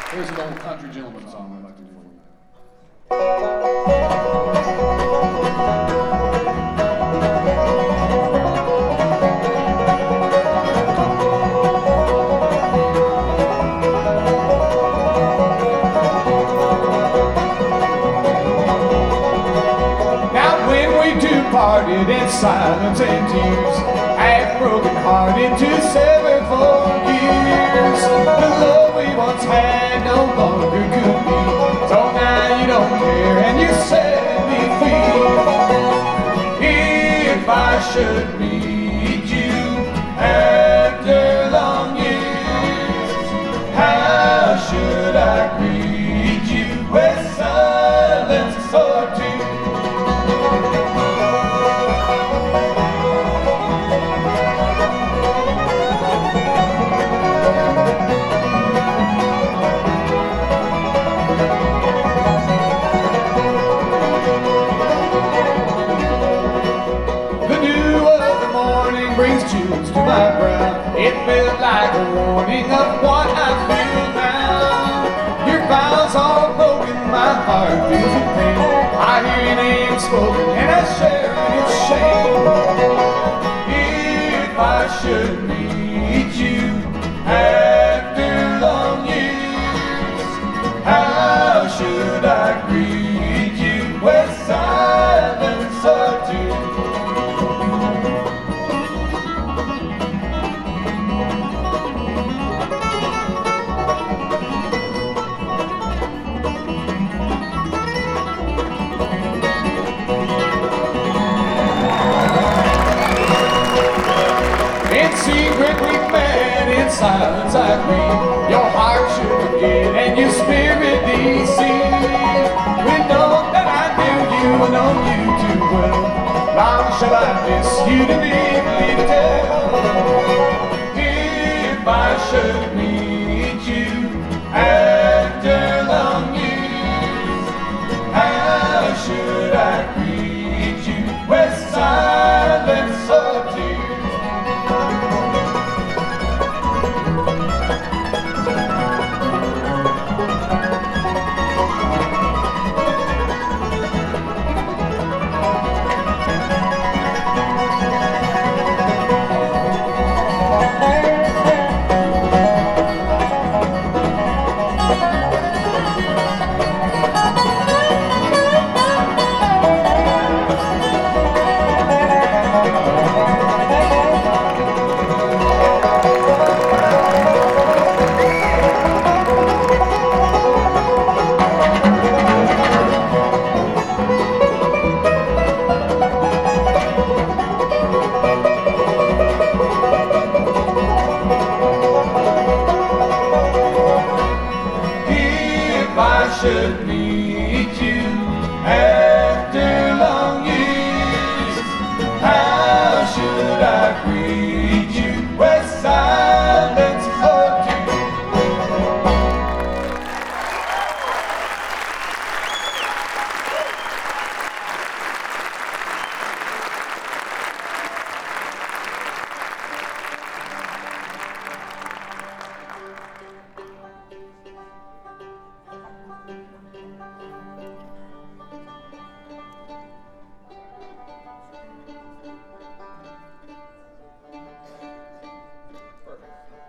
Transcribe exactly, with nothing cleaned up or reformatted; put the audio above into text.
Here's an old country gentleman song I'd like to do for you. Now when we two parted in silence and tears, half broken hearted to sever for years, the love we once had no longer could be. So now you don't care and you set me free. If I should meet you after long years, how should I greet you with silence or tears? Brings chills to my brow. It felt like a warning of what I feel now. Your vows are broken, my heart feels in pain. I hear your name spoken and I share in its shame. If I should meet you after long years, how should I greet you with silence or tears? In secret we met, in silence I grieve. Your heart should forget and your spirit deceive. We know that I knew you and know you too well. Long shall I miss you to deeply tell. If I should meet you after long years, how should I greet you with silence or tears? Should be